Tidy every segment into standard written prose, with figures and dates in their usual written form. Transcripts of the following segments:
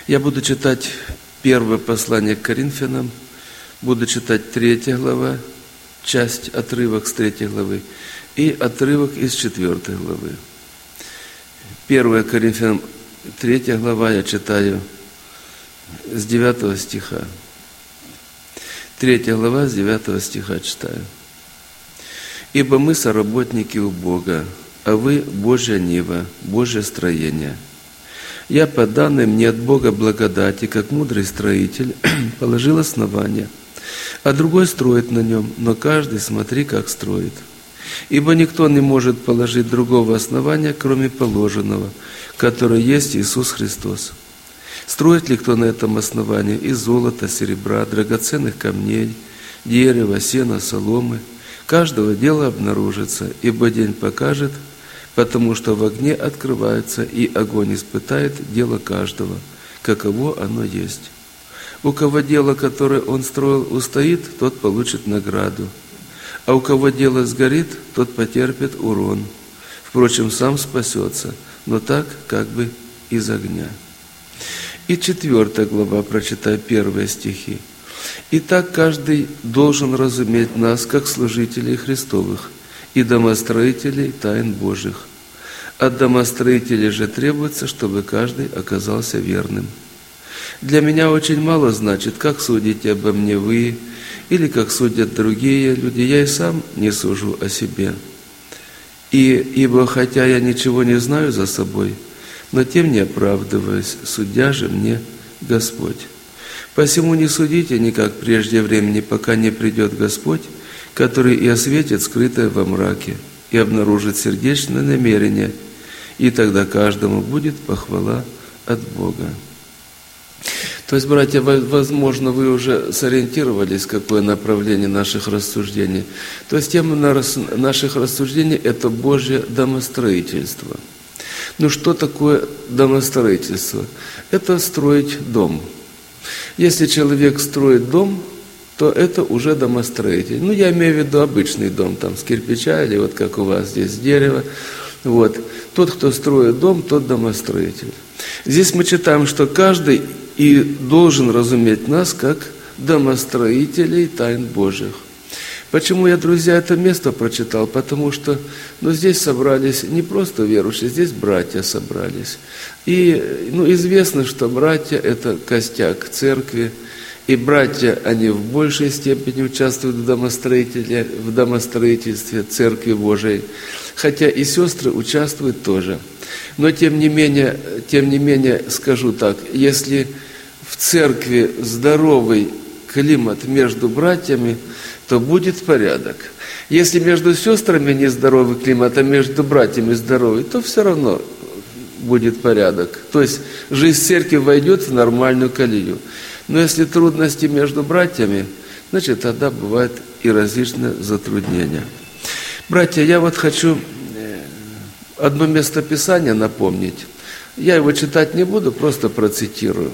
Я буду читать первое послание к Коринфянам, буду читать 3 глава, часть, отрывок с 3 главы и отрывок из 4 главы. 1 Коринфянам, 3 глава, я читаю с 9 стиха. 3 глава, с 9 стиха читаю. «Ибо мы соработники у Бога, а вы Божья нива, Божье строение. Я, по данной мне от Бога благодати, как мудрый строитель, положил основание, а другой строит на нем, но каждый смотри, как строит. Ибо никто не может положить другого основания, кроме положенного, которое есть Иисус Христос. Строит ли кто на этом основании из золота, серебра, драгоценных камней, дерева, сена, соломы? Каждого дела обнаружится, ибо день покажет, потому что в огне открывается, и огонь испытает дело каждого, каково оно есть. У кого дело, которое он строил, устоит, тот получит награду, а у кого дело сгорит, тот потерпит урон. Впрочем, сам спасется, но так, как бы из огня». И 4 глава, прочитай 1 стихи. «Итак, каждый должен разуметь нас, как служителей Христовых и домостроителей тайн Божьих. От домостроителей же требуется, чтобы каждый оказался верным. Для меня очень мало значит, как судите обо мне вы, или как судят другие люди, я и сам не сужу о себе. Ибо хотя я ничего не знаю за собой, но тем не оправдываюсь, судья же мне Господь. Посему не судите никак прежде времени, пока не придет Господь, который и осветит скрытое во мраке, и обнаружит сердечное намерение, и тогда каждому будет похвала от Бога». То есть, братья, возможно, вы уже сориентировались, какое направление наших рассуждений. То есть, тема наших рассуждений – это Божье домостроительство. Ну, что такое домостроительство? Это строить дом. Если человек строит дом, то это уже домостроитель. Ну, я имею в виду обычный дом, там, с кирпича, или вот как у вас здесь, с дерева. Вот. Тот, кто строит дом, тот домостроитель. Здесь мы читаем, что каждый и должен разуметь нас, как домостроителей тайн Божьих. Почему я, друзья, это место прочитал? Потому что здесь собрались не просто верующие, здесь братья собрались. И известно, что братья – это костяк церкви, и братья, они в большей степени участвуют в домостроительстве Церкви Божией, хотя и сестры участвуют тоже. Но тем не менее, скажу так, если в церкви здоровый климат между братьями, то будет порядок. Если между сестрами нездоровый климат, а между братьями здоровый, то все равно будет порядок. То есть жизнь церкви войдет в нормальную колею. Но если трудности между братьями, значит, тогда бывают и различные затруднения. Братья, я вот хочу одно местописание напомнить. Я его читать не буду, просто процитирую.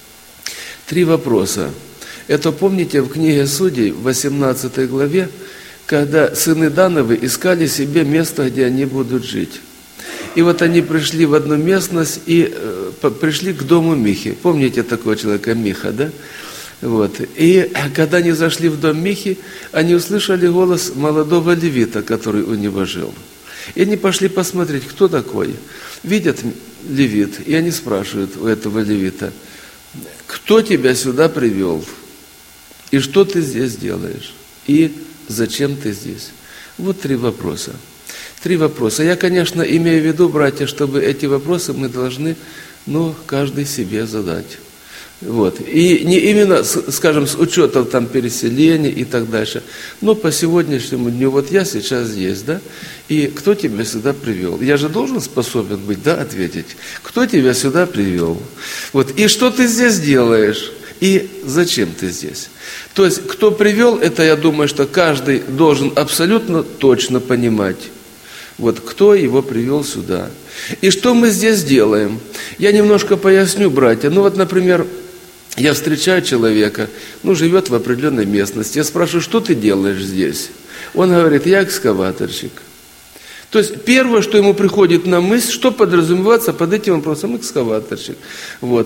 3 вопроса. Это помните в книге Судей, в 18 главе, когда сыны Дановы искали себе место, где они будут жить. И вот они пришли в одну местность и пришли к дому Михи. Помните такого человека Миха, да? Вот. И когда они зашли в дом Михи, они услышали голос молодого левита, который у него жил. И они пошли посмотреть, кто такой. Видят левит, и они спрашивают у этого левита: «Кто тебя сюда привел? И что ты здесь делаешь? И зачем ты здесь?» Вот 3 вопроса. 3 вопроса. Я, конечно, имею в виду, братья, чтобы эти вопросы мы должны, каждый себе задать. Вот. И не именно, скажем, с учетом там переселения и так дальше, но по сегодняшнему дню, вот я сейчас здесь, да, и кто тебя сюда привел? Я же должен способен быть, да, ответить. Кто тебя сюда привел? Вот. И что ты здесь делаешь? И зачем ты здесь? То есть, кто привел, это, я думаю, что каждый должен абсолютно точно понимать. Вот кто его привел сюда. И что мы здесь делаем? Я немножко поясню, братья. Например, я встречаю человека, живет в определенной местности. Я спрашиваю, что ты делаешь здесь? Он говорит: я экскаваторщик. То есть первое, что ему приходит на мысль, что подразумевается под этим вопросом: экскаваторщик. Вот.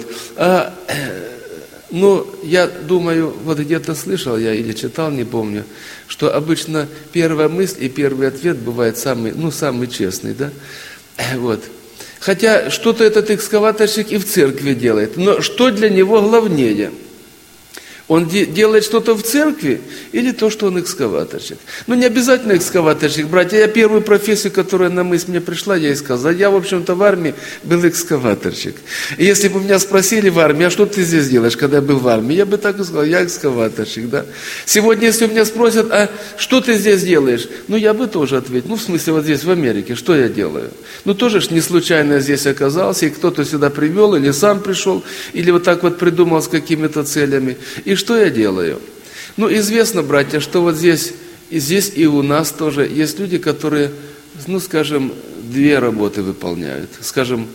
Но я думаю, вот где-то слышал я или читал, не помню, что обычно первая мысль и первый ответ бывает самый честный, да? Вот. Хотя что-то этот экскаваторщик и в церкви делает. Но что для него главнее? Он делает что-то в церкви или то, что он экскаваторщик? Ну, не обязательно экскаваторщик, братья. Я первую профессию, которая на мысль мне пришла, я и сказал: я, в общем-то, в армии был экскаваторщик. И если бы меня спросили в армии: а что ты здесь делаешь, когда я был в армии? Я бы так и сказал: я экскаваторщик, да. Сегодня, если меня спросят: а что ты здесь делаешь? Ну, я бы тоже ответил. Ну, в смысле, вот здесь, в Америке, что я делаю? Ну, тоже ж не случайно здесь оказался, и кто-то сюда привел, или сам пришел, или вот так вот придумал с какими-то целями. И что я делаю? Ну, известно, братья, что вот здесь и у нас тоже есть люди, которые, ну, скажем, две работы выполняют. Скажем,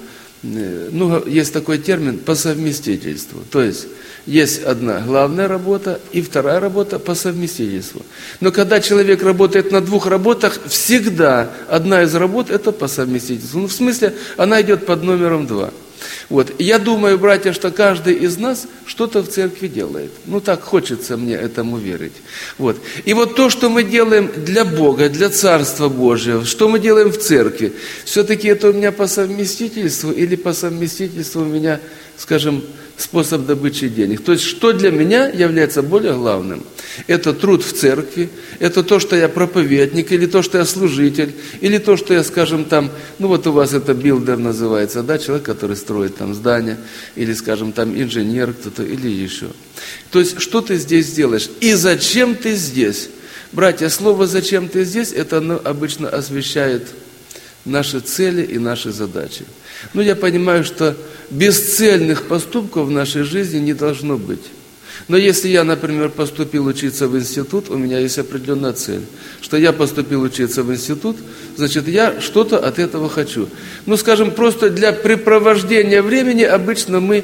ну, есть такой термин по совместительству. То есть одна главная работа и вторая работа по совместительству. Но когда человек работает на двух работах, всегда одна из работ это по совместительству. Ну, в смысле, она идет под номером 2. Вот. Я думаю, братья, что каждый из нас что-то в церкви делает. Ну, так хочется мне этому верить. Вот. И вот то, что мы делаем для Бога, для Царства Божьего, что мы делаем в церкви, все-таки это у меня по совместительству или по совместительству у меня, скажем, способ добычи денег. То есть, что для меня является более главным? Это труд в церкви, это то, что я проповедник, или то, что я служитель, или то, что я, скажем, там, ну вот у вас это билдер называется, да, человек, который строит там здание, или, скажем, там инженер кто-то, или еще. То есть, что ты здесь делаешь? И зачем ты здесь? Братья, слово «зачем ты здесь» это обычно освещает наши цели и наши задачи. Ну, я понимаю, что бесцельных поступков в нашей жизни не должно быть. Но если я, например, поступил учиться в институт, у меня есть определенная цель. Что я поступил учиться в институт, значит, я что-то от этого хочу. Ну, скажем, просто для препровождения времени обычно мы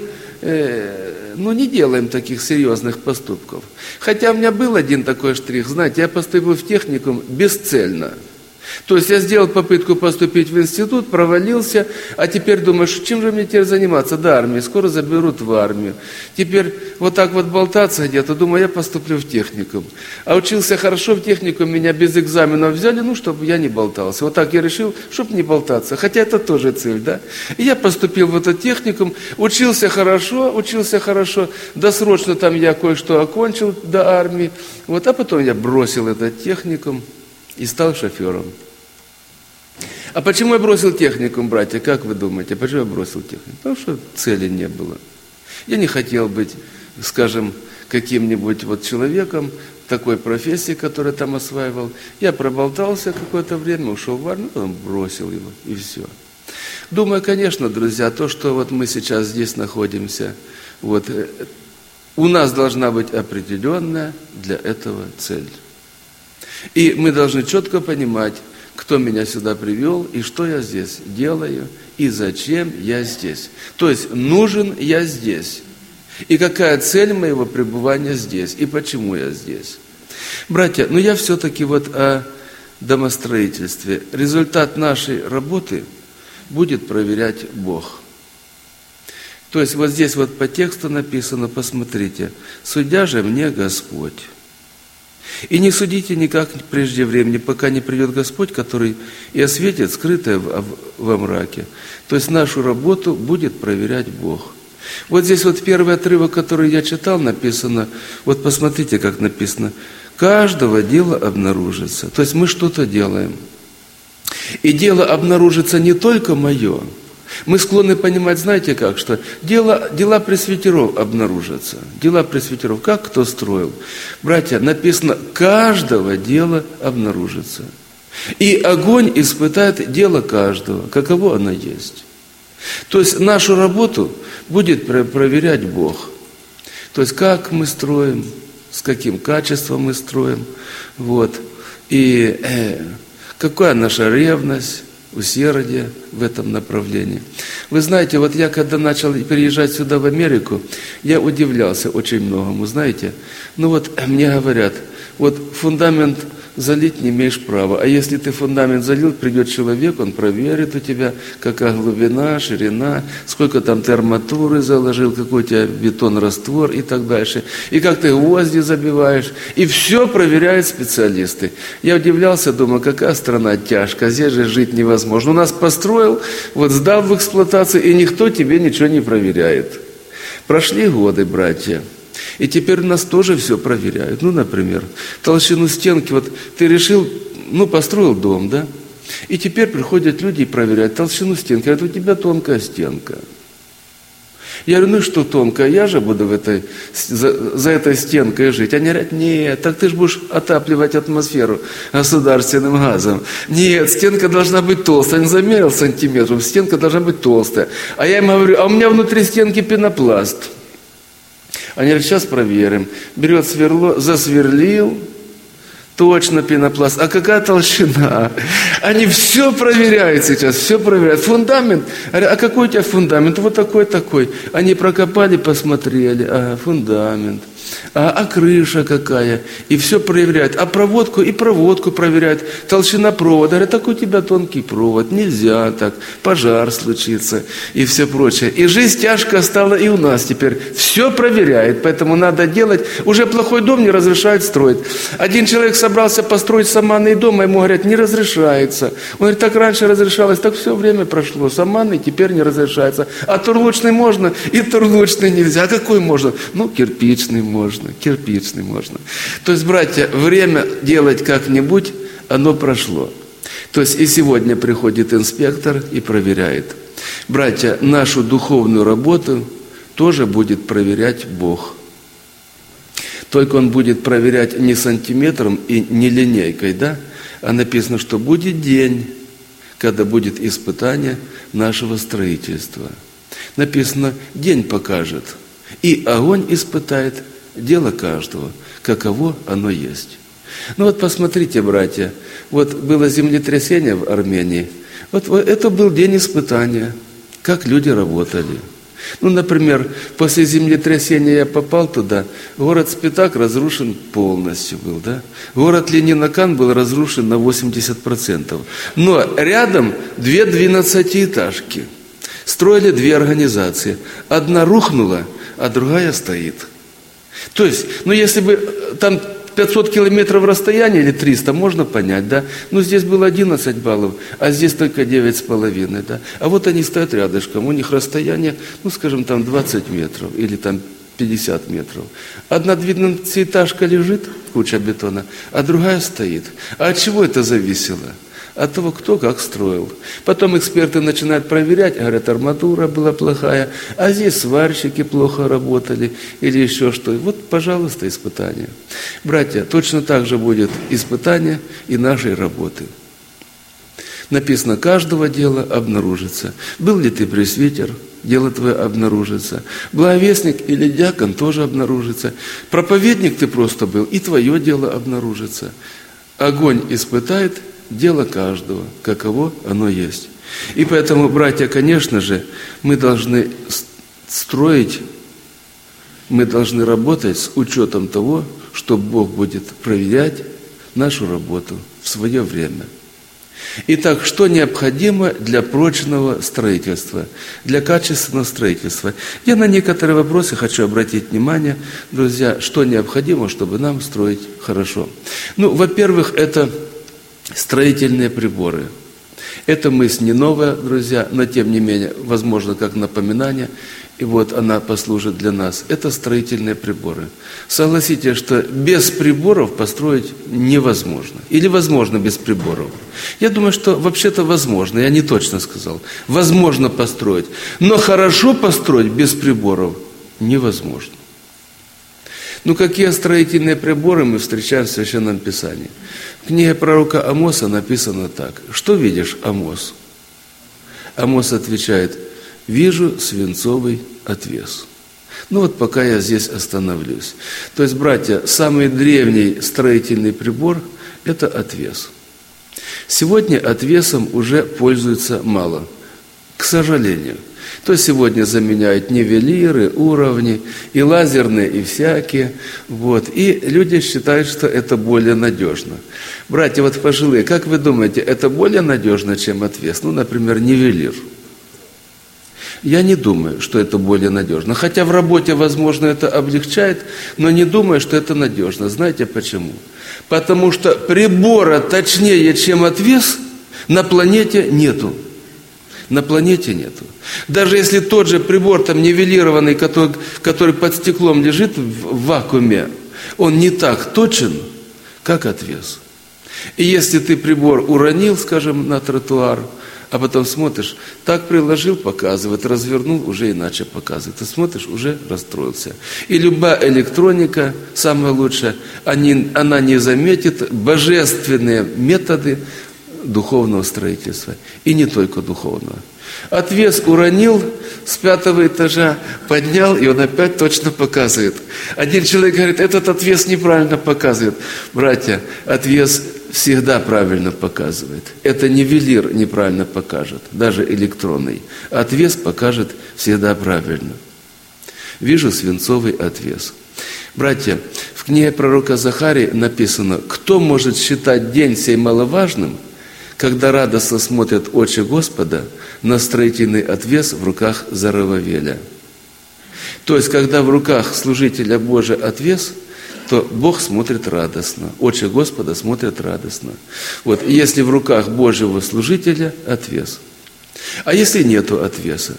не делаем таких серьезных поступков. Хотя у меня был один такой штрих. Знаете, я поступил в техникум бесцельно. То есть я сделал попытку поступить в институт, провалился, а теперь думаешь, чем же мне теперь заниматься? До армии, скоро заберут в армию. Теперь вот так вот болтаться где-то, думаю, я поступлю в техникум. А учился хорошо в техникум, меня без экзаменов взяли, ну, чтобы я не болтался. Вот так я решил, чтобы не болтаться, хотя это тоже цель, да? И я поступил в этот техникум, учился хорошо, досрочно там я кое-что окончил до армии, вот, а потом я бросил этот техникум и стал шофером. А почему я бросил техникум, братья? Как вы думаете, почему я бросил техникум? Потому что цели не было. Я не хотел быть, скажем, каким-нибудь вот человеком такой профессии, которую там осваивал. Я проболтался какое-то время, ушел в армию, потом бросил его, и все. Думаю, конечно, друзья, то, что вот мы сейчас здесь находимся, вот, у нас должна быть определенная для этого цель. И мы должны четко понимать, кто меня сюда привел, и что я здесь делаю, и зачем я здесь. То есть, нужен я здесь. И какая цель моего пребывания здесь, и почему я здесь. Братья, я все-таки вот о домостроительстве. Результат нашей работы будет проверять Бог. То есть, вот здесь вот по тексту написано, посмотрите, «Судья же мне Господь». И не судите никак прежде времени, пока не придет Господь, который и осветит скрытое во мраке. То есть нашу работу будет проверять Бог. Вот здесь вот первый отрывок, который я читал, написано, вот посмотрите, как написано, каждого дела обнаружится. То есть мы что-то делаем. И дело обнаружится не только мое. Мы склонны понимать, знаете как, что дела пресвитеров обнаружатся. Дела пресвитеров, как кто строил. Братья, написано, каждого дела обнаружится. И огонь испытает дело каждого, каково оно есть. То есть нашу работу будет проверять Бог. То есть как мы строим, с каким качеством мы строим, вот. И какая наша ревность, усердие в этом направлении. Вы знаете, вот я когда начал переезжать сюда в Америку, я удивлялся очень многому, знаете. Мне говорят, вот фундамент залить не имеешь права. А если ты фундамент залил, придет человек, он проверит у тебя, какая глубина, ширина, сколько там ты арматуры заложил, какой у тебя бетон-раствор и так дальше. И как ты гвозди забиваешь. И все проверяют специалисты. Я удивлялся, думаю, какая страна тяжкая, здесь же жить невозможно. У нас построил, вот сдал в эксплуатацию, и никто тебе ничего не проверяет. Прошли годы, братья. И теперь у нас тоже все проверяют. Ну, например, толщину стенки. Вот ты решил, построил дом, да? И теперь приходят люди и проверяют толщину стенки. Говорят, у тебя тонкая стенка. Я говорю, что тонкая? Я же буду за этой стенкой жить. Они говорят, нет, так ты же будешь отапливать атмосферу государственным газом. Нет, стенка должна быть толстая. Я не замерил сантиметров, стенка должна быть толстая. А я им говорю, а у меня внутри стенки пенопласт. Они говорят, сейчас проверим. Берет сверло, засверлил, точно пенопласт. А какая толщина? Они все проверяют сейчас, все проверяют. Фундамент. А какой у тебя фундамент? Вот такой. Они прокопали, посмотрели. Ага, фундамент. А крыша какая? И все проверяют. А проводку проверяют. Толщина провода. Говорят, так у тебя тонкий провод. Нельзя так. Пожар случится. И все прочее. И жизнь тяжкая стала и у нас теперь. Все проверяет. Поэтому надо делать. Уже плохой дом не разрешают строить. Один человек собрался построить саманный дом, а ему говорят, не разрешается. Он говорит, так раньше разрешалось, так все время прошло. Саманный теперь не разрешается. А турлучный можно, и турлучный нельзя. А какой можно? Кирпичный можно. То есть, братья, время делать как-нибудь, оно прошло. То есть и сегодня приходит инспектор и проверяет. Братья, нашу духовную работу тоже будет проверять Бог. Только Он будет проверять не сантиметром и не линейкой, да? А написано, что будет день, когда будет испытание нашего строительства. Написано, день покажет, и огонь испытает дело каждого, каково оно есть. Посмотрите, братья, было землетрясение в Армении. Это был день испытания, как люди работали. Например, после землетрясения я попал туда, город Спитак разрушен полностью был, да? Город Ленинакан был разрушен на 80%. Но рядом 2 12-этажки. Строили 2 организации. Одна рухнула, а другая стоит. То есть, если бы там 500 километров расстояния или 300, можно понять, да? Здесь было 11 баллов, а здесь только 9,5, да? А вот они стоят рядышком, у них расстояние, там 20 метров или там 50 метров. Одна 12-этажка лежит, куча бетона, а другая стоит. А от чего это зависело? От того, кто как строил. Потом эксперты начинают проверять, говорят, арматура была плохая, а здесь сварщики плохо работали или еще что. Пожалуйста, испытание. Братья, точно так же будет испытание и нашей работы. Написано, каждого дела обнаружится. Был ли ты пресвитер, дело твое обнаружится. Благовестник или диакон тоже обнаружится. Проповедник ты просто был, и твое дело обнаружится. Огонь испытает дело каждого, каково оно есть. И поэтому, братья, конечно же, мы должны строить, мы должны работать с учетом того, что Бог будет проверять нашу работу в свое время. Итак, что необходимо для прочного строительства, для качественного строительства? Я на некоторые вопросы хочу обратить внимание, друзья, что необходимо, чтобы нам строить хорошо. Во-первых, это строительные приборы. Эта мысль не новая, друзья, но тем не менее, возможно, как напоминание, и она послужит для нас. Это строительные приборы. Согласитесь, что без приборов построить невозможно. Или возможно без приборов. Я думаю, что вообще-то возможно, я не точно сказал. Возможно построить. Но хорошо построить без приборов невозможно. Какие строительные приборы мы встречаем в Священном Писании? В книге пророка Амоса написано так. Что видишь, Амос? Амос отвечает, вижу свинцовый отвес. Пока я здесь остановлюсь. То есть, братья, самый древний строительный прибор – это отвес. Сегодня отвесом уже пользуются мало, к сожалению. То сегодня заменяют нивелиры, уровни, и лазерные, и всякие. Вот. И люди считают, что это более надежно. Братья, вот пожилые, как вы думаете, это более надежно, чем отвес? Ну, например, нивелир. Я не думаю, что это более надежно. Хотя в работе, возможно, это облегчает, но не думаю, что это надежно. Знаете почему? Потому что прибора точнее, чем отвес, на планете нету. На планете нету. Даже если тот же прибор там нивелированный, который под стеклом лежит в вакууме, он не так точен, как отвес. И если ты прибор уронил, скажем, на тротуар, а потом смотришь, так приложил, показывает, развернул, уже иначе показывает. Ты смотришь, уже расстроился. И любая электроника, самое лучшее, она не заметит божественные методы духовного строительства. И не только духовного. Отвес уронил с 5-го этажа, поднял, и он опять точно показывает. Один человек говорит, этот отвес неправильно показывает. Братья, отвес всегда правильно показывает. Это нивелир неправильно покажет, даже электронный. Отвес покажет всегда правильно. Вижу свинцовый отвес. Братья, в книге пророка Захарии написано, кто может считать день сей маловажным, когда радостно смотрят очи Господа на строительный отвес в руках Зоровавеля. То есть, когда в руках служителя Божий отвес, то Бог смотрит радостно, очи Господа смотрят радостно. Вот, и если в руках Божьего служителя отвес. А если нету отвеса?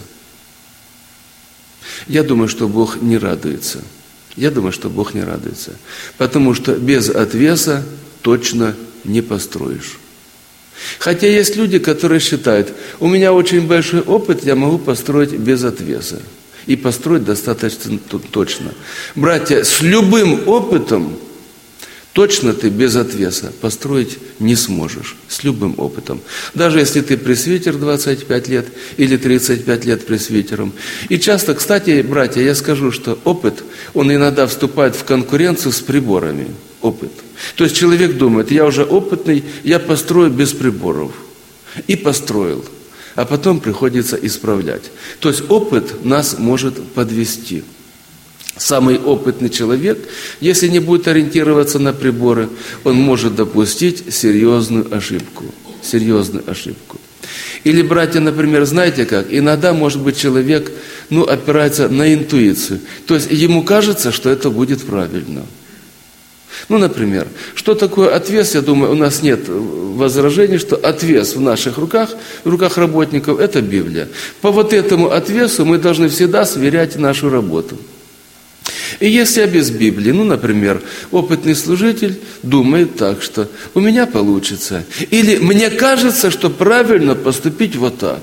Я думаю, что Бог не радуется. Я думаю, что Бог не радуется. Потому что без отвеса точно не построишь. Хотя есть люди, которые считают, у меня очень большой опыт, я могу построить без отвеса. И построить достаточно точно. Братья, с любым опытом точно ты без отвеса построить не сможешь. С любым опытом. Даже если ты пресвитер 25 лет или 35 лет пресвитером. И часто, кстати, братья, я скажу, что опыт, он иногда вступает в конкуренцию с приборами. Опыт. То есть человек думает, я уже опытный, я построю без приборов. И построил. А потом приходится исправлять. То есть опыт нас может подвести. Самый опытный человек, если не будет ориентироваться на приборы, он может допустить серьезную ошибку. Серьезную ошибку. Или, братья, например, знаете как? Иногда, может быть, человек опирается на интуицию. То есть ему кажется, что это будет правильно. Например, что такое отвес? Я думаю, у нас нет возражений, что отвес в наших руках, в руках работников, это Библия. По вот этому отвесу мы должны всегда сверять нашу работу. И если я без Библии, например, опытный служитель думает так, что у меня получится. Или мне кажется, что правильно поступить вот так.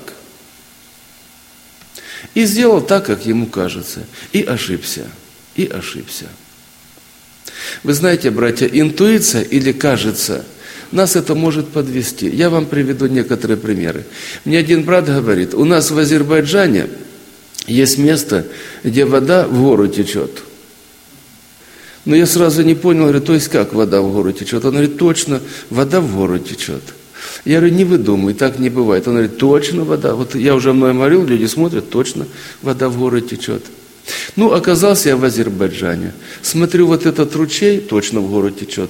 И сделал так, как ему кажется. И ошибся. И ошибся. Вы знаете, братья, интуиция или кажется, нас это может подвести. Я вам приведу некоторые примеры. Мне один брат говорит, у нас в Азербайджане есть место, где вода в гору течет. Но я сразу не понял, говорю, то есть как вода в гору течет? Он говорит, точно, вода в гору течет. Я говорю, не выдумывай, так не бывает. Он говорит, точно вода. Вот я уже мной говорил, люди смотрят, точно вода в гору течет. Оказался я в Азербайджане. Смотрю, вот этот ручей точно в гору течет.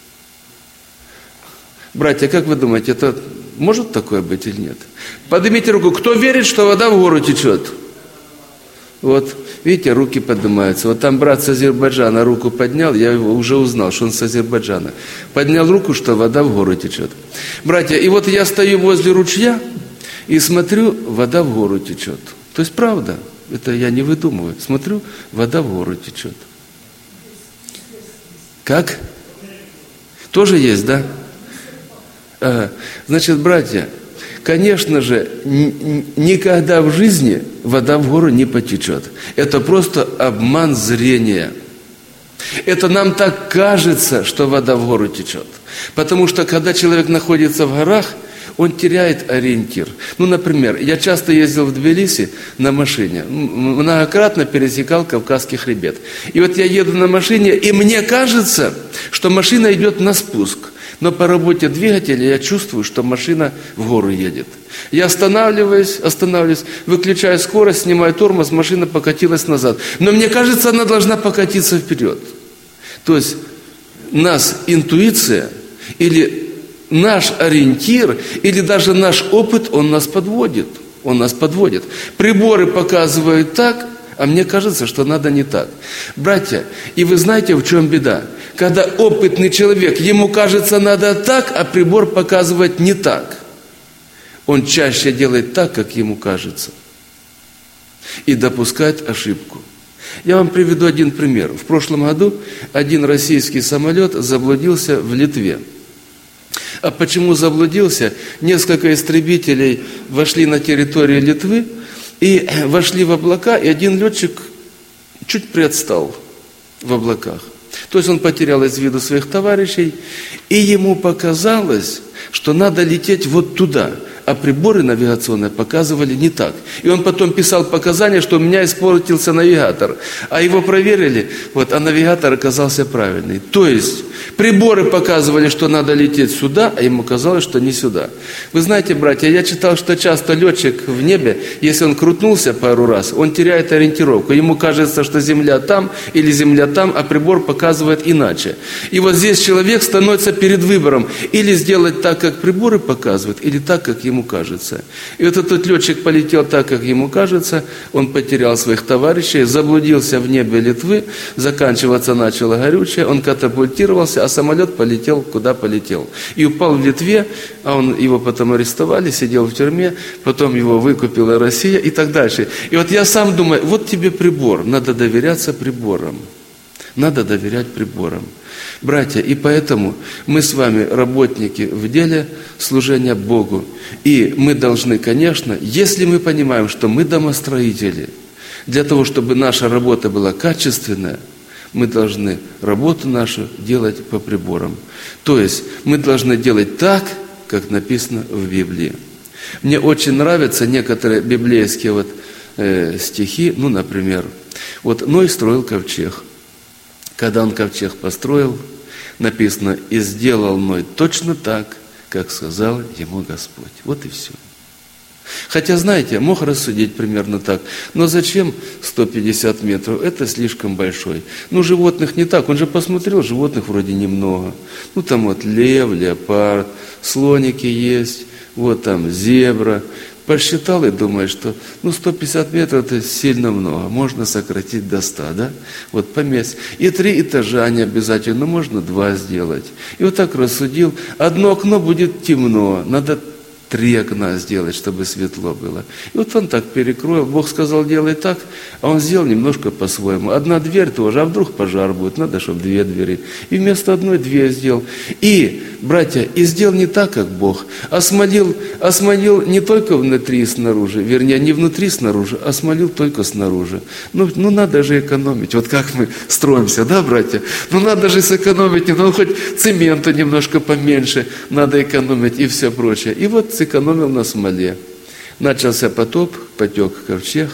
Братья, как вы думаете, это может такое быть или нет? Поднимите руку, кто верит, что вода в гору течет? Вот, видите, руки поднимаются. Вот там брат с Азербайджана руку поднял, я его уже узнал, что он с Азербайджана. Поднял руку, что вода в гору течет. Братья, и вот я стою возле ручья и смотрю, вода в гору течет. То есть правда. Это я не выдумываю. Смотрю, вода в гору течет. Как? Тоже есть, да? Значит, братья, конечно же, никогда в жизни вода в гору не потечет. Это просто обман зрения. Это нам так кажется, что вода в гору течет. Потому что, когда человек находится в горах, он теряет ориентир. Например, я часто ездил в Тбилиси на машине, многократно пересекал Кавказский хребет. И вот я еду на машине, и мне кажется, что машина идет на спуск. Но по работе двигателя я чувствую, что машина в гору едет. Я останавливаюсь, выключаю скорость, снимаю тормоз, машина покатилась назад. Но мне кажется, она должна покатиться вперед. То есть нас интуиция или наш ориентир, или даже наш опыт, он нас подводит. Приборы показывают так, а мне кажется, что надо не так. Братья, и вы знаете, в чем беда? Когда опытный человек, ему кажется, надо так, а прибор показывает не так. Он чаще делает так, как ему кажется. И допускает ошибку. Я вам приведу один пример. В прошлом году один российский самолет заблудился в Литве. А почему заблудился? Несколько истребителей вошли на территорию Литвы и вошли в облака, и один летчик чуть приотстал в облаках. То есть он потерял из виду своих товарищей, и ему показалось, что надо лететь вот туда, а приборы навигационные показывали не так. И он потом писал показания, что у меня испортился навигатор. А его проверили, а навигатор оказался правильный. То есть приборы показывали, что надо лететь сюда, а ему казалось, что не сюда. Вы знаете, братья, я читал, что часто летчик в небе, если он крутнулся пару раз, он теряет ориентировку. Ему кажется, что Земля там или Земля там, а прибор показывает иначе. И вот здесь человек становится перед выбором: или сделать так, как приборы показывают, или так, как ему кажется. И вот этот летчик полетел так, как ему кажется, он потерял своих товарищей, заблудился в небе Литвы, заканчиваться начало горючее, он катапультировался, а самолет полетел, куда полетел. И упал в Литве, а его потом арестовали, сидел в тюрьме, потом его выкупила Россия и так дальше. И вот я сам думаю, вот тебе прибор, надо доверяться приборам. Надо доверять приборам. Братья, и поэтому мы с вами работники в деле служения Богу. И мы должны, конечно, если мы понимаем, что мы домостроители, для того, чтобы наша работа была качественная, мы должны работу нашу делать по приборам. То есть мы должны делать так, как написано в Библии. Мне очень нравятся некоторые библейские стихи, например, Ной строил ковчег. Когда он ковчег построил, написано: «И сделал Ной точно так, как сказал ему Господь». Вот и все. Хотя, знаете, мог рассудить примерно так: но зачем 150 метров? Это слишком большой. Животных не так. Он же посмотрел, животных вроде немного. Там лев, леопард, слоники есть, там зебра. Посчитал и думает, что 150 метров это сильно много, можно сократить до 100, да? Поместь. И 3 этажа не обязательно, можно 2 сделать. И так рассудил, одно окно будет темно, надо 3 окна сделать, чтобы светло было. И он так перекроил, Бог сказал, делай так, а он сделал немножко по-своему. Одна дверь тоже, а вдруг пожар будет, надо, чтобы 2 двери. И вместо одной 2 сделал. И, братья, и сделал не так, как Бог. Осмолил не только внутри и снаружи, вернее, не внутри и снаружи, а осмолил только снаружи. Надо же экономить. Как мы строимся, да, братья? Надо же сэкономить, хоть цементу немножко поменьше, надо экономить и все прочее. И сэкономил на смоле. Начался потоп, потек ковчег,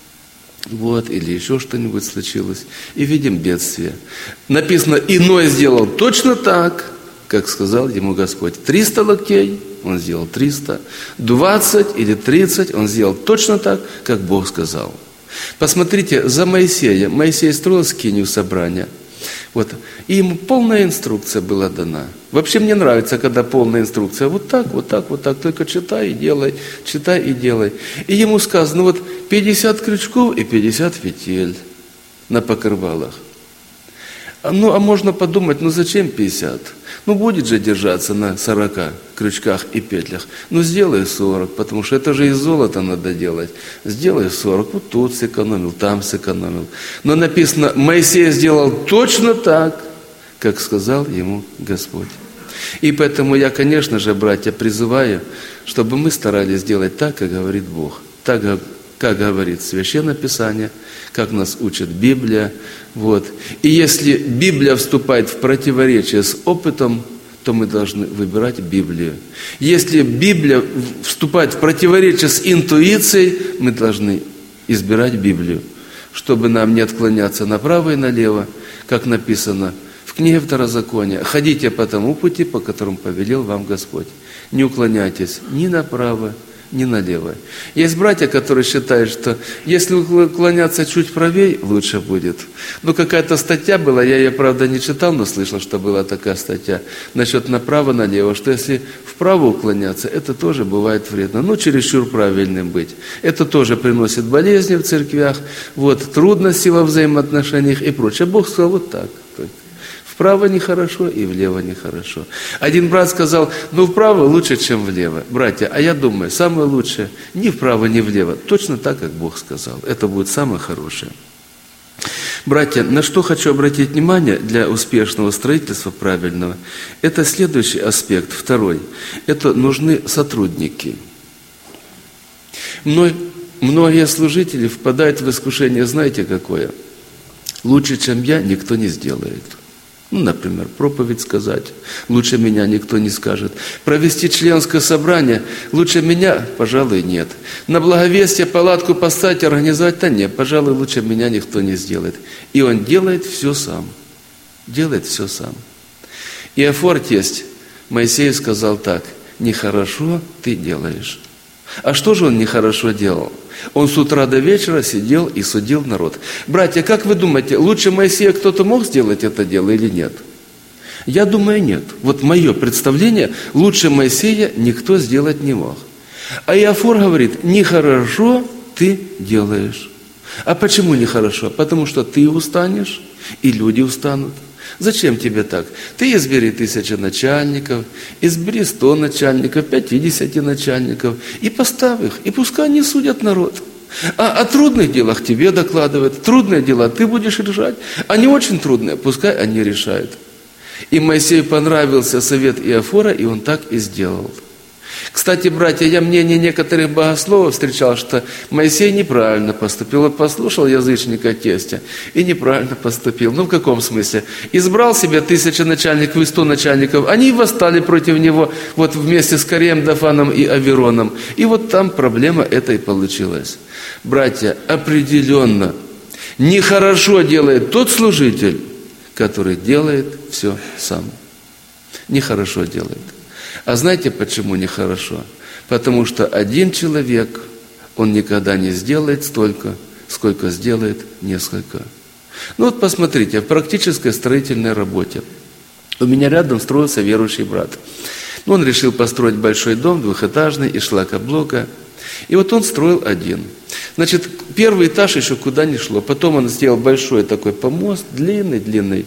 или еще что-нибудь случилось. И видим бедствие. Написано: «И Ной сделал точно так, как сказал ему Господь». 300 локтей он сделал 300, 20 или 30 он сделал точно так, как Бог сказал. Посмотрите, за Моисея. Моисей строил скинию собрания. И ему полная инструкция была дана. Вообще мне нравится, когда полная инструкция. Вот так, только читай и делай, читай и делай. И ему сказано, 50 крючков и 50 фитиль на покрывалах. А можно подумать, зачем 50? Будет же держаться на 40 крючках и петлях. Сделай 40, потому что это же из золота надо делать. Сделай 40, тут сэкономил, там сэкономил. Но написано, Моисей сделал точно так, как сказал ему Господь. И поэтому я, конечно же, братья, призываю, чтобы мы старались делать так, как говорит Бог. Так, как говорит Священное Писание, как нас учит Библия. И если Библия вступает в противоречие с опытом, то мы должны выбирать Библию. Если Библия вступает в противоречие с интуицией, мы должны избирать Библию, чтобы нам не отклоняться направо и налево, как написано в книге Второзакония: «Ходите по тому пути, по которому повелел вам Господь. Не уклоняйтесь ни направо, ни налево». Есть братья, которые считают, что если уклоняться чуть правее, лучше будет. Но какая-то статья была, я ее, правда, не читал, но слышал, что была такая статья, насчет направо-налево, что если вправо уклоняться, это тоже бывает вредно. Но чересчур правильным быть. Это тоже приносит болезни в церквях, трудности во взаимоотношениях и прочее. Бог сказал вот так. Вправо нехорошо и влево нехорошо. Один брат сказал: вправо лучше, чем влево. Братья, а я думаю, самое лучшее ни вправо, ни влево. Точно так, как Бог сказал. Это будет самое хорошее. Братья, на что хочу обратить внимание для успешного строительства правильного, это следующий аспект, второй. Это нужны сотрудники. Многие служители впадают в искушение, знаете какое? Лучше, чем я, никто не сделает. Например, проповедь сказать, лучше меня никто не скажет. Провести членское собрание, лучше меня, пожалуй, нет. На благовестие палатку поставить, организовать, нет, пожалуй, лучше меня никто не сделает. И он делает все сам. Делает все сам. Иофор тесть Моисею сказал так: нехорошо ты делаешь. А что же он нехорошо делал? Он с утра до вечера сидел и судил народ. Братья, как вы думаете, лучше Моисея кто-то мог сделать это дело или нет? Я думаю, нет. Мое представление, лучше Моисея никто сделать не мог. А Иофор говорит: нехорошо ты делаешь. А почему нехорошо? Потому что ты устанешь, и люди устанут. Зачем тебе так? Ты избери 1000 начальников, избери 100 начальников, 50 начальников, и поставь их, и пускай они судят народ. А о трудных делах тебе докладывают, трудные дела ты будешь решать, а не очень трудные, пускай они решают. И Моисею понравился совет Иофора, и он так и сделал. Кстати, братья, я мнение некоторых богословов встречал, что Моисей неправильно поступил. Он послушал язычника тестя и неправильно поступил. В каком смысле? Избрал себе 1000 начальников и 100 начальников. Они восстали против него вместе с Кореем, Дафаном и Авероном. И там проблема эта и получилась. Братья, определенно нехорошо делает тот служитель, который делает все сам. Нехорошо делает. А знаете, почему нехорошо? Потому что один человек, он никогда не сделает столько, сколько сделает несколько. Посмотрите, в практической строительной работе. У меня рядом строился верующий брат. Он решил построить большой дом, двухэтажный, из шлакоблока. И он строил один. Первый этаж еще куда ни шло. Потом он сделал большой такой помост, длинный,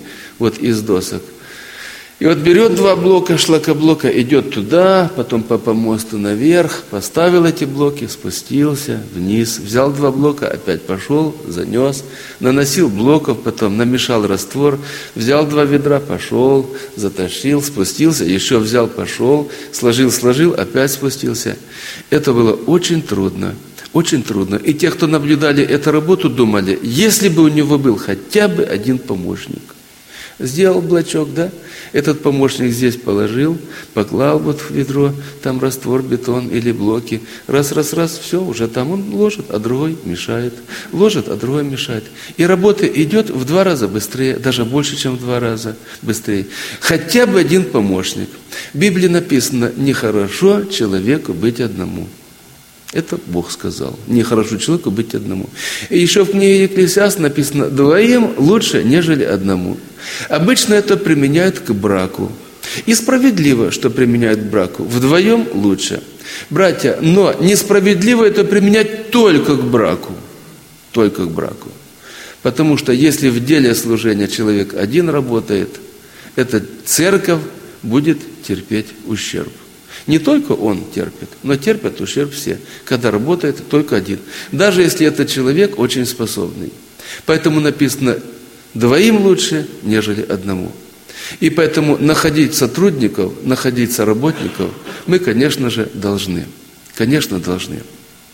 из досок. И берет 2 блока, шлакоблока, идет туда, потом по помосту наверх, поставил эти блоки, спустился вниз, взял 2 блока, опять пошел, занес, наносил блоков, потом намешал раствор, взял 2 ведра, пошел, затащил, спустился, еще взял, пошел, сложил, опять спустился. Это было очень трудно. Очень трудно. И те, кто наблюдали эту работу, думали, если бы у него был хотя бы один помощник. Сделал блочок, да? Этот помощник здесь положил, поклал в ведро, там раствор, бетон или блоки. Раз, все, уже там он ложит, а другой мешает. Ложит, а другой мешает. И работа идет в 2 раза быстрее, даже больше, чем в 2 раза быстрее. Хотя бы один помощник. В Библии написано: нехорошо человеку быть одному. Это Бог сказал. Нехорошо человеку быть одному. И еще в книге Екклесиаст написано: 2 лучше, нежели 1. Обычно это применяют к браку. И справедливо, что применяют к браку. 2 лучше. Братья, но несправедливо это применять только к браку. Только к браку. Потому что если в деле служения человек один работает, эта церковь будет терпеть ущерб. Не только он терпит, но терпят ущерб все, когда работает только один. Даже если этот человек очень способный. Поэтому написано: 2 лучше, нежели 1. И поэтому находить сотрудников, находить соработников мы, конечно же, должны. Конечно, должны.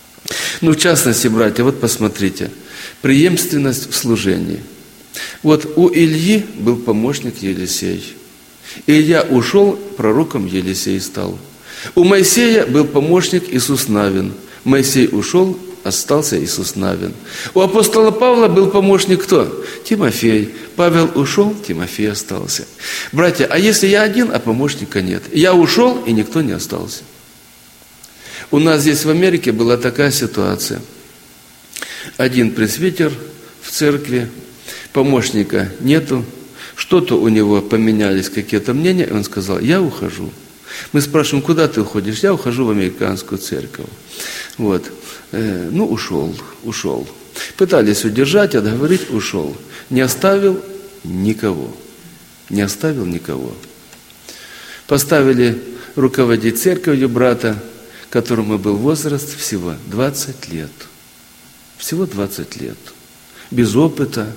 В частности, братья, посмотрите. Преемственность в служении. У Ильи был помощник Елисей. Илья ушел, пророком Елисей стал. У Моисея был помощник Иисус Навин. Моисей ушел, остался Иисус Навин. У апостола Павла был помощник кто? Тимофей. Павел ушел, Тимофей остался. Братья, а если я один, а помощника нет? Я ушел, и никто не остался. У нас здесь в Америке была такая ситуация. Один пресвитер в церкви, помощника нету, что-то у него поменялись какие-то мнения, и он сказал: я ухожу. Мы спрашиваем: куда ты уходишь? Я ухожу в американскую церковь. Вот. Ушел. Пытались удержать, отговорить, ушел. Не оставил никого. Поставили руководить церковью брата, которому был возраст всего 20 лет. Всего 20 лет. Без опыта,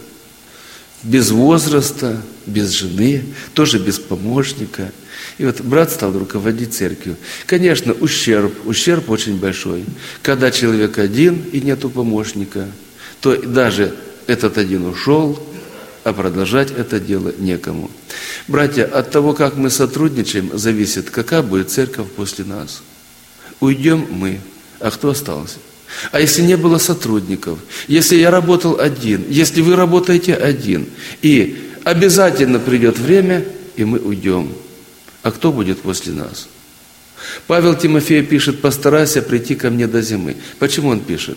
без возраста, без жены, тоже без помощника. И вот брат стал руководить церковью. Конечно, ущерб очень большой. Когда человек один и нету помощника, то даже этот один ушел, а продолжать это дело некому. Братья, от того, как мы сотрудничаем, зависит, какая будет церковь после нас. Уйдем мы, а кто остался? А если не было сотрудников, если я работал один, если вы работаете один, и обязательно придет время, и мы уйдем. А кто будет после нас? Павел Тимофею пишет: постарайся прийти ко мне до зимы. Почему он пишет?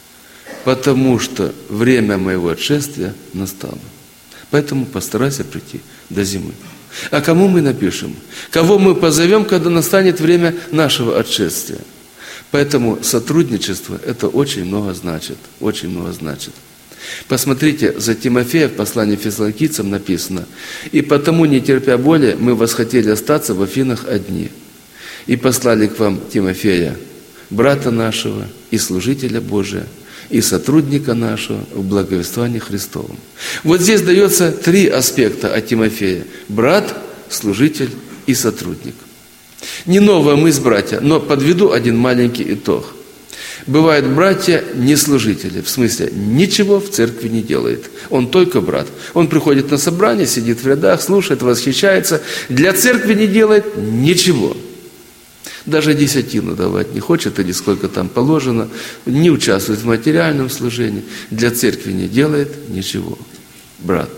Потому что время моего отшествия настало. Поэтому постарайся прийти до зимы. А кому мы напишем? Кого мы позовем, когда настанет время нашего отшествия? Поэтому сотрудничество – это очень много значит. Очень много значит. Посмотрите, за Тимофея в послании Фессалоникийцам написано: «И потому, не терпя боли, мы восхотели остаться в Афинах одни. И послали к вам Тимофея, брата нашего и служителя Божия, и сотрудника нашего в благовествовании Христовом». Вот здесь дается 3 аспекта от Тимофея: брат, служитель и сотрудник. Не новая мысль, братья, но подведу один маленький итог. Бывают братья не служители, в смысле ничего в церкви не делает. Он только брат. Он приходит на собрание, сидит в рядах, слушает, восхищается. Для церкви не делает ничего. Даже десятину давать не хочет, или сколько там положено. Не участвует в материальном служении. Для церкви не делает ничего. Брат.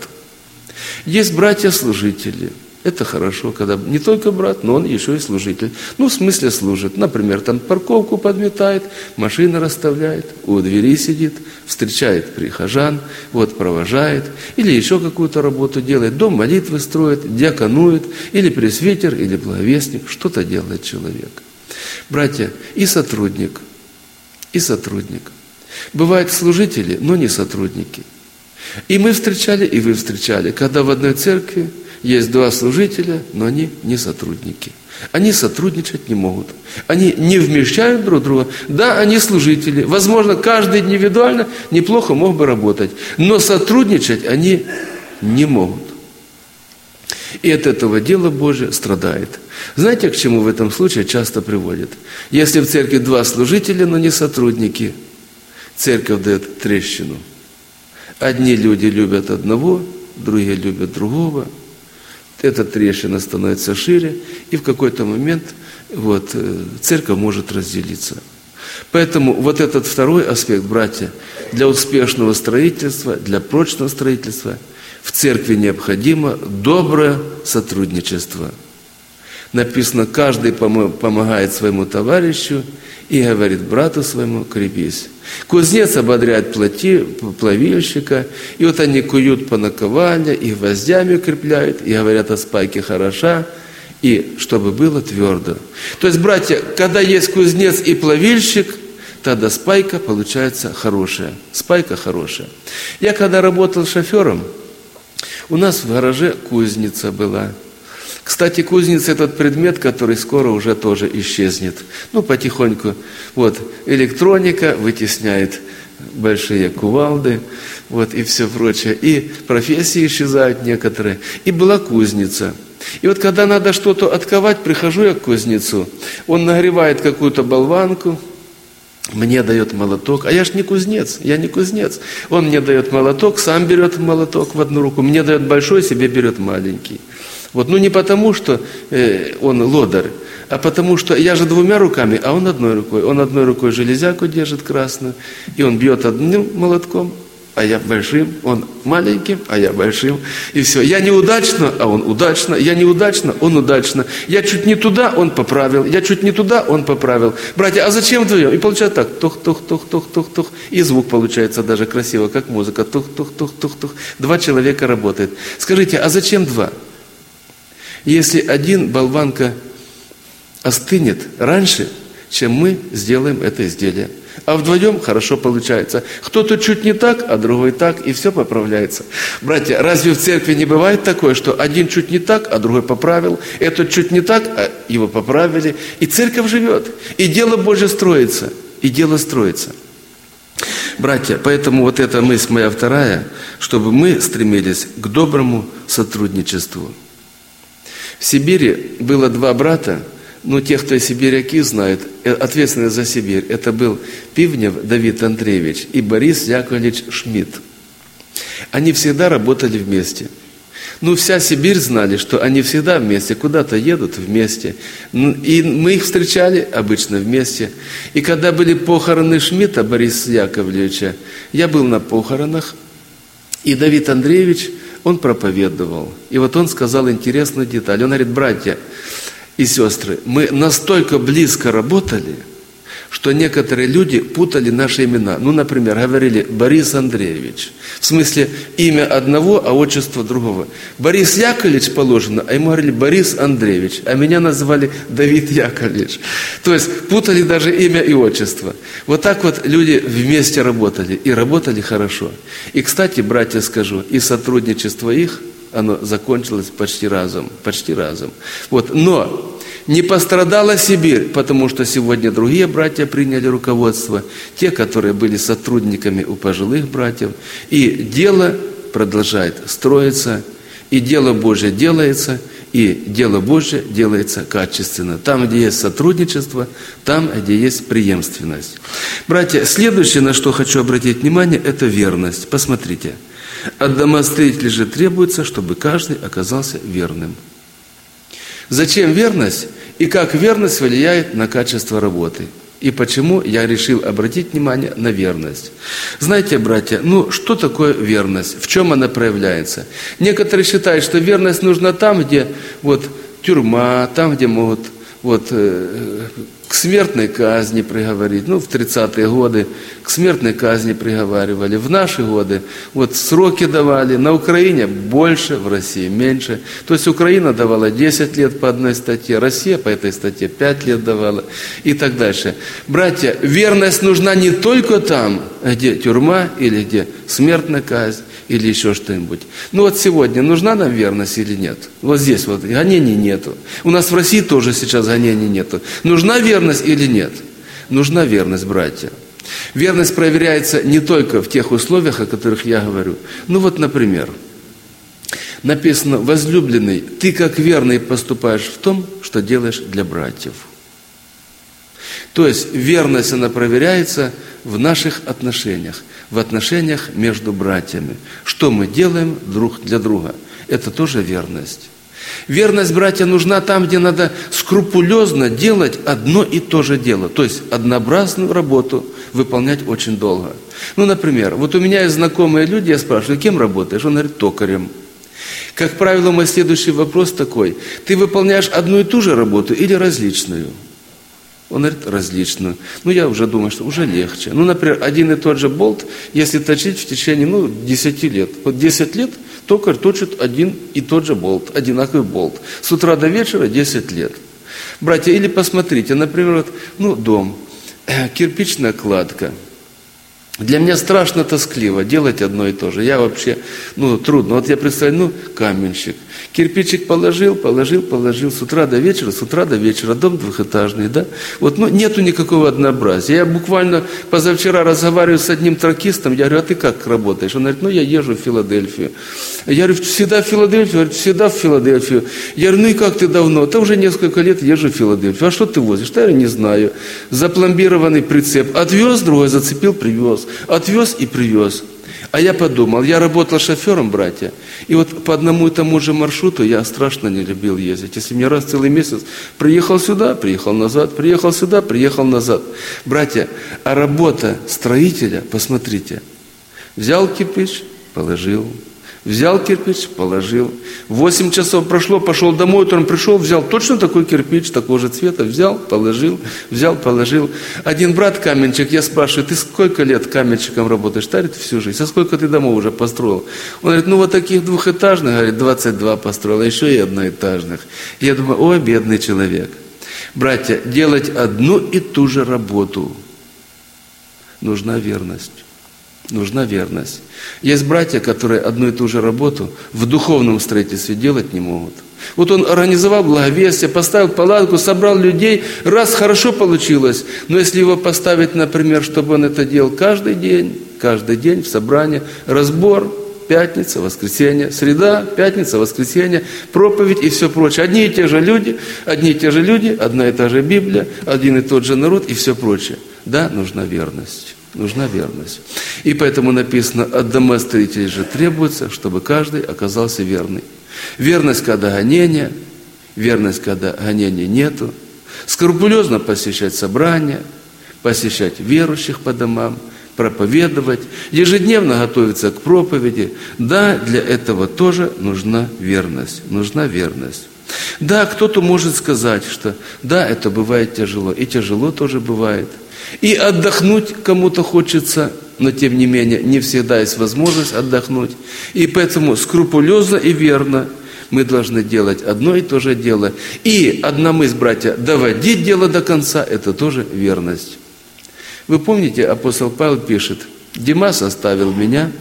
Есть братья-служители. Это хорошо, когда не только брат, но он еще и служитель. В смысле служит. Например, там парковку подметает, машины расставляет, у двери сидит, встречает прихожан, провожает, или еще какую-то работу делает, дом молитвы строит, диаконует, или пресвитер, или благовестник, что-то делает человек. Братья, и сотрудник. Бывают служители, но не сотрудники. И мы встречали, и вы встречали, когда в одной церкви есть 2 служителя, но они не сотрудники. Они сотрудничать не могут. Они не вмещают друг друга. Да, они служители. Возможно, каждый индивидуально неплохо мог бы работать. Но сотрудничать они не могут. И от этого дело Божие страдает. Знаете, к чему в этом случае часто приводит? Если в церкви 2 служителя, но не сотрудники, церковь дает трещину. Одни люди любят одного, другие любят другого. Эта трещина становится шире, и в какой-то момент церковь может разделиться. Поэтому этот 2 аспект, братья, для успешного строительства, для прочного строительства в церкви необходимо доброе сотрудничество. Написано: каждый помогает своему товарищу и говорит брату своему: крепись. Кузнец ободряет плавильщика, и они куют по наковальне, и гвоздями укрепляют, и говорят: о спайке хороша, и чтобы было твердо. То есть, братья, когда есть кузнец и плавильщик, тогда спайка получается хорошая. Спайка хорошая. Я когда работал шофером, у нас в гараже кузница была. Кстати, кузница – этот предмет, который скоро уже тоже исчезнет. Потихоньку. Электроника вытесняет большие кувалды, и все прочее. И профессии исчезают некоторые. И была кузница. И когда надо что-то отковать, прихожу я к кузнецу. Он нагревает какую-то болванку, мне дает молоток. А я ж не кузнец, Он мне дает молоток, сам берет молоток в одну руку, мне дает большой, себе берет маленький. Не потому, что он лодырь, А потому что я же двумя руками, а он одной рукой. Он одной рукой железяку держит красную, и он бьет одним молотком, а я большим, он маленьким, а я большим. И все. Я неудачно, а он удачно. Я неудачно, он удачно. Я чуть не туда, он поправил. Я чуть не туда, он поправил. Братья, а зачем вдвоем? И получается так. Тух-тух-тух-тух-тух-тух. И звук получается даже красиво, как музыка. Тух-тух-тух-тух-тух. Два человека работает. Скажите, а зачем два? Если один болванка остынет раньше, чем мы сделаем это изделие. А вдвоем хорошо получается. Кто-то чуть не так, а другой так, и все поправляется. Братья, разве в церкви не бывает такое, что один чуть не так, а другой поправил, этот чуть не так, а его поправили, и церковь живет, и дело Божье строится, и дело строится. Братья, поэтому вот эта мысль моя вторая, чтобы мы стремились к доброму сотрудничеству. В Сибири было два брата. Те, кто сибиряки знают, ответственный за Сибирь, это был Пивнев Давид Андреевич и Борис Яковлевич Шмидт. Они всегда работали вместе. Вся Сибирь знали, что они всегда вместе, куда-то едут вместе. И мы их встречали обычно вместе. И когда были похороны Шмидта Бориса Яковлевича, я был на похоронах, и Давид Андреевич, он проповедовал. И вот он сказал интересную деталь. Он говорит: братья и сестры, мы настолько близко работали, что некоторые люди путали наши имена. Например, говорили Борис Андреевич. В смысле, имя одного, а отчество другого. Борис Яковлевич положено, а ему говорили Борис Андреевич. А меня называли Давид Яковлевич. То есть путали даже имя и отчество. Вот так вот люди вместе работали. И работали хорошо. И, кстати, братья, скажу, и сотрудничество их, оно закончилось почти разом. Но не пострадала Сибирь, потому что сегодня другие братья приняли руководство, те, которые были сотрудниками у пожилых братьев. И дело продолжает строиться, и дело Божье делается, и дело Божье делается качественно. Там, где есть сотрудничество, там, где есть преемственность. Братья, следующее, на что хочу обратить внимание, это верность. Посмотрите. От домостроителей же требуется, чтобы каждый оказался верным. Зачем верность и как верность влияет на качество работы? И почему я решил обратить внимание на верность? Знаете, братья, что такое верность? В чем она проявляется? Некоторые считают, что верность нужна там, где тюрьма, там, где могут к смертной казни приговорить. В 30-е годы к смертной казни приговаривали. В наши годы сроки давали. На Украине больше, в России меньше. То есть Украина давала 10 лет по одной статье, Россия по этой статье 5 лет давала и так дальше. Братья, верность нужна не только там, где тюрьма или где смертная казнь или еще что-нибудь. Сегодня нужна нам верность или нет? Здесь гонений нету. У нас в России тоже сейчас гонений нету. Нужна верность или нет? Нужна верность, братья. Верность проверяется не только в тех условиях, о которых я говорю. Например, написано: возлюбленный, ты как верный поступаешь в том, что делаешь для братьев. То есть верность, она проверяется в наших отношениях, в отношениях между братьями. Что мы делаем друг для друга? Это тоже верность. Верность, братья, нужна там, где надо скрупулезно делать одно и то же дело. То есть однообразную работу выполнять очень долго. Например, у меня есть знакомые люди, я спрашиваю: кем работаешь? Он говорит: токарем. Как правило, мой следующий вопрос такой: ты выполняешь одну и ту же работу или различную? Он говорит: различную. Я уже думаю, что уже легче. Например, один и тот же болт, если точить в течение 10 лет. 10 лет токарь точит один и тот же болт, одинаковый болт. С утра до вечера 10 лет. Братья, или посмотрите, например, дом, кирпичная кладка. Для меня страшно тоскливо делать одно и то же. Я вообще, трудно. Я представляю, каменщик. Кирпичик положил, с утра до вечера, дом двухэтажный, да? Нету никакого однообразия. Я буквально позавчера разговариваю с одним тракистом, я говорю: а ты как работаешь? Он говорит: я езжу в Филадельфию. Я говорю: всегда в Филадельфию? Он говорит: всегда в Филадельфию. Я говорю: и как ты давно? Да уже несколько лет езжу в Филадельфию. А что ты возишь? Да я не знаю. Запломбированный прицеп. Отвез, другой зацепил, привез. Отвез и привез. А я подумал, я работал шофером, братья, и вот по одному и тому же маршруту я страшно не любил ездить. Если мне раз целый месяц приехал сюда, приехал назад, приехал сюда, приехал назад. Братья, а работа строителя, посмотрите, взял кирпич, положил. Взял кирпич, положил. 8 часов прошло, пошел домой, утром пришел, взял точно такой кирпич, такого же цвета, взял, положил, взял, положил. Один брат каменщик, я спрашиваю, ты сколько лет каменщиком работаешь? Говорит, всю жизнь. А сколько ты домов уже построил? Он говорит, ну вот таких двухэтажных, говорит, 22 построил, а еще и одноэтажных. Я думаю, ой, бедный человек. Братья, делать одну и ту же работу нужна верность. Нужна верность. Есть братья, которые одну и ту же работу в духовном строительстве делать не могут. Вот он организовал благовестие, поставил палатку, собрал людей, раз хорошо получилось. Но если его поставить, например, чтобы он это делал каждый день в собрании, разбор, пятница, воскресенье, среда, пятница, воскресенье, проповедь и все прочее. Одни и те же люди, одна и та же Библия, один и тот же народ и все прочее. Да, нужна верность. Нужна верность. И поэтому написано, от домостроителей же требуется, чтобы каждый оказался верный. Верность, когда гонения, верность, когда гонений нету. Скрупулезно посещать собрания, посещать верующих по домам, проповедовать, ежедневно готовиться к проповеди. Да, для этого тоже нужна верность. Нужна верность. Да, кто-то может сказать, что да, это бывает тяжело, и тяжело тоже бывает. И отдохнуть кому-то хочется, но тем не менее не всегда есть возможность отдохнуть. И поэтому скрупулезно и верно мы должны делать одно и то же дело. И одна мысль, братья, доводить дело до конца – это тоже верность. Вы помните, апостол Павел пишет, Димас оставил меня,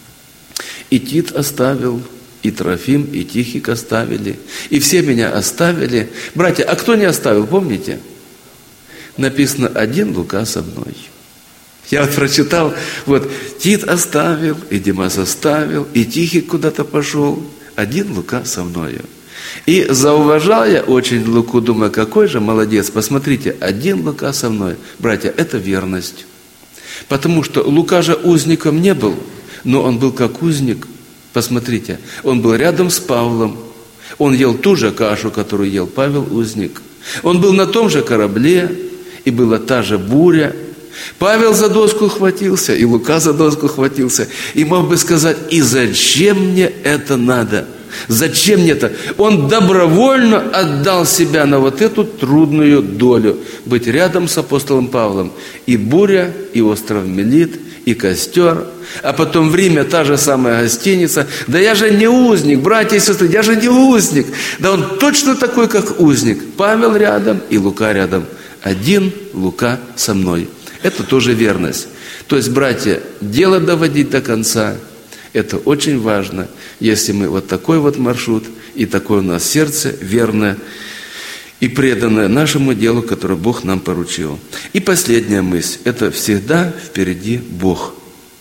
и Тит оставил, и Трофим, и Тихик оставили, и все меня оставили. Братья, а кто не оставил, помните? Написано, один Лука со мной. Я вот прочитал, вот, Тит оставил, и Димас оставил, и Тихий куда-то пошел. Один Лука со мною. И зауважал я очень Луку, думаю, какой же молодец. Посмотрите, один Лука со мной. Братья, это верность. Потому что Лука же узником не был, но он был как узник. Посмотрите, он был рядом с Павлом. Он ел ту же кашу, которую ел Павел, узник. Он был на том же корабле, и была та же буря. Павел за доску хватился, и Лука за доску хватился. И мог бы сказать, и зачем мне это надо? Зачем мне это? Он добровольно отдал себя на вот эту трудную долю. Быть рядом с апостолом Павлом. И буря, и остров Мелит, и костер. А потом в Риме та же самая гостиница. Да я же не узник, братья и сестры, я же не узник. Да он точно такой, как узник. Павел рядом и Лука рядом. Один Лука со мной. Это тоже верность. То есть, братья, дело доводить до конца, это очень важно, если мы вот такой вот маршрут, и такое у нас сердце верное и преданное нашему делу, которое Бог нам поручил. И последняя мысль, это всегда впереди Бог.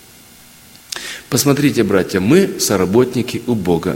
Посмотрите, братья, мы соработники у Бога.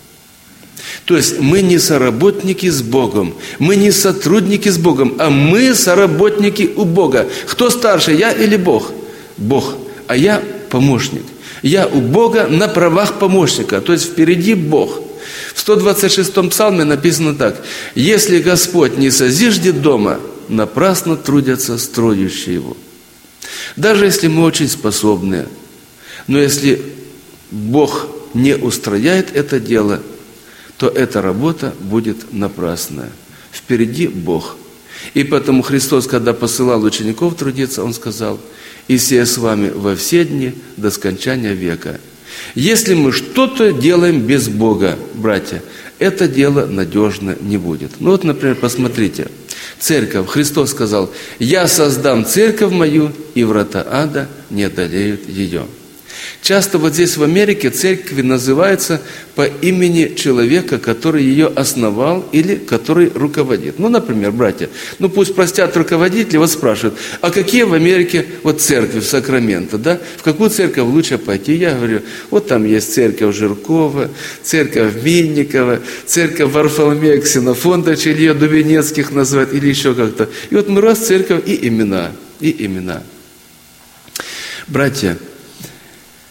То есть мы не соработники с Богом, мы не сотрудники с Богом, а мы соработники у Бога. Кто старше, я или Бог? Бог, а я помощник. Я у Бога на правах помощника, то есть впереди Бог. В 126-м псалме написано так: «Если Господь не созиждет дома, напрасно трудятся строящие его». Даже если мы очень способны, но если Бог не устрояет это дело, то эта работа будет напрасная. Впереди Бог. И поэтому Христос, когда посылал учеников трудиться, Он сказал: «И сея с вами во все дни до скончания века». Если мы что-то делаем без Бога, братья, это дело надежно не будет. Ну вот, например, посмотрите. Церковь. Христос сказал: «Я создам церковь мою, и врата ада не одолеют ее». Часто вот здесь в Америке церкви называются по имени человека, который ее основал или который руководит. Ну, например, братья, ну пусть простят руководители, вот спрашивают, а какие в Америке вот церкви в Сакраменто, да? В какую церковь лучше пойти? Я говорю, вот там есть церковь Жиркова, церковь Минникова, церковь Варфоломея Ксенофондовича, или ее Дубенецких называют, или еще как-то. И вот мы раз церковь и имена, и имена. Братья,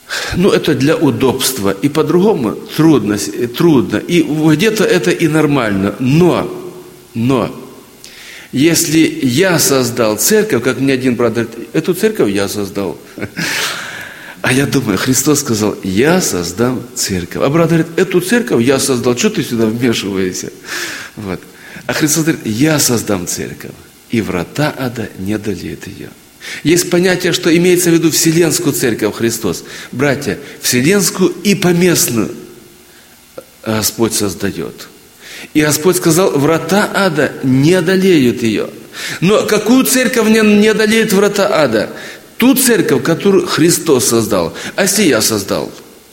это для удобства, и по-другому трудно, и где-то это и нормально. Но, если я создал церковь, как мне один брат говорит, эту церковь я создал. А я думаю, Христос сказал, я создам церковь. А брат говорит, эту церковь я создал, что ты сюда вмешиваешься? Вот. А Христос говорит, я создам церковь, и врата ада не одолеют ее. Есть понятие, что имеется в виду вселенскую церковь Христос. Братья, вселенскую и поместную Господь создает. И Господь сказал, врата ада не одолеют ее. Но какую церковь не одолеют врата ада? Ту церковь, которую Христос создал, а сия создал.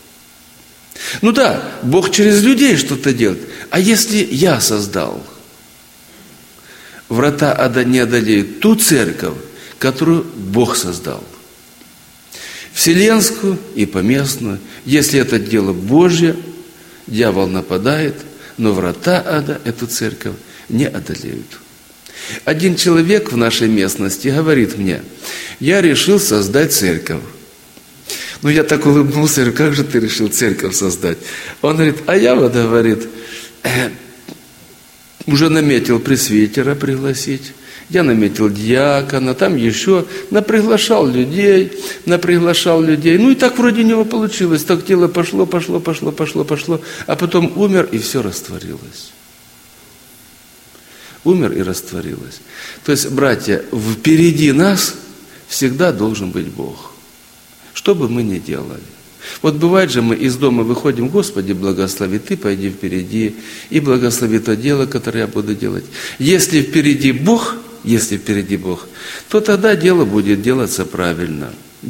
Да, Бог через людей что-то делает. А если я создал? Врата ада не одолеют ту церковь, которую Бог создал. Вселенскую и поместную. Если это дело Божье, дьявол нападает, но врата ада эту церковь не одолеют. Один человек в нашей местности говорит мне, я решил создать церковь. Я так улыбнулся, говорю, как же ты решил церковь создать? Он говорит, а я говорит, уже наметил пресвитера пригласить, я наметил диакона, там еще, наприглашал людей, и так вроде у него получилось, так дело пошло, а потом умер, и все растворилось. Умер и растворилось. То есть, братья, впереди нас всегда должен быть Бог. Что бы мы ни делали. Бывает же, мы из дома выходим, Господи, благослови, Ты пойди впереди, и благослови то дело, которое я буду делать. Если впереди Бог, то тогда дело будет делаться правильно.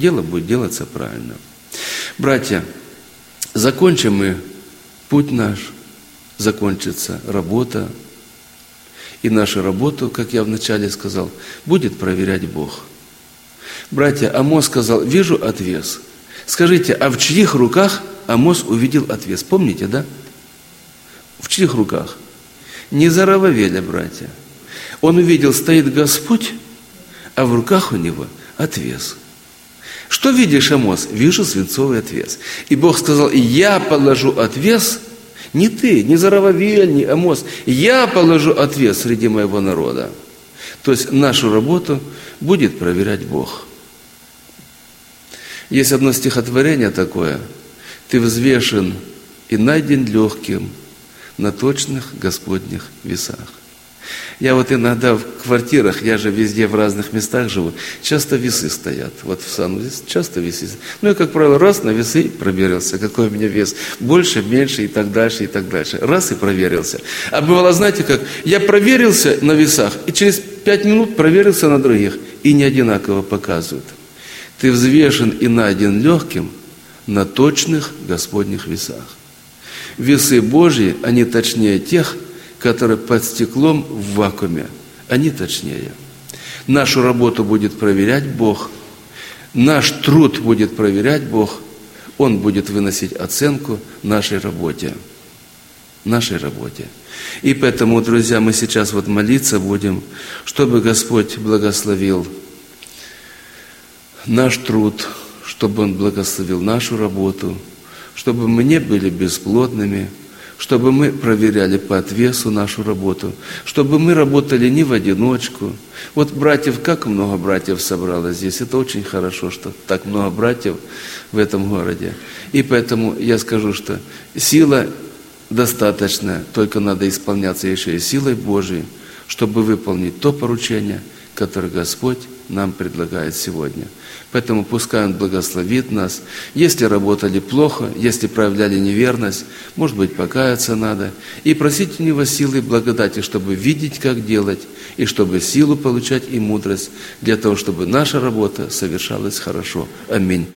Братья, закончим мы путь наш, закончится работа. И нашу работу, как я вначале сказал, будет проверять Бог. Братья, Амос сказал, вижу отвес. Скажите, а в чьих руках Амос увидел отвес? Помните, да? В чьих руках? Не Зарававеля, братья. Он увидел, стоит Господь, а в руках у него отвес. Что видишь, Амос? Вижу свинцовый отвес. И Бог сказал, я положу отвес. Не ты, не Зарававель, не Амос. Я положу отвес среди моего народа. То есть нашу работу будет проверять Бог. Есть одно стихотворение такое. Ты взвешен и найден легким на точных Господних весах. Я иногда в квартирах, я же везде в разных местах живу, часто весы стоят. В санузле часто весы. Я, как правило, раз на весы проверился, какой у меня вес. Больше, меньше и так дальше, и так дальше. Раз и проверился. А бывало, знаете как, я проверился на весах, и через 5 минут проверился на других, и не одинаково показывают. Ты взвешен и найден легким на точных Господних весах. Весы Божьи, они точнее тех, которые под стеклом в вакууме, они точнее. Нашу работу будет проверять Бог, наш труд будет проверять Бог, Он будет выносить оценку нашей работе. И поэтому, друзья, мы сейчас молиться будем, чтобы Господь благословил наш труд, чтобы Он благословил нашу работу, чтобы мы не были бесплодными, чтобы мы проверяли по отвесу нашу работу, чтобы мы работали не в одиночку. Братьев, как много братьев собралось здесь. Это очень хорошо, что так много братьев в этом городе. И поэтому я скажу, что сила достаточная, только надо исполняться еще и силой Божией, чтобы выполнить то поручение, которое Господь нам предлагает сегодня. Поэтому пускай Он благословит нас. Если работали плохо, если проявляли неверность, может быть, покаяться надо. И просить у Него силы и благодати, чтобы видеть, как делать, и чтобы силу получать и мудрость для того, чтобы наша работа совершалась хорошо. Аминь.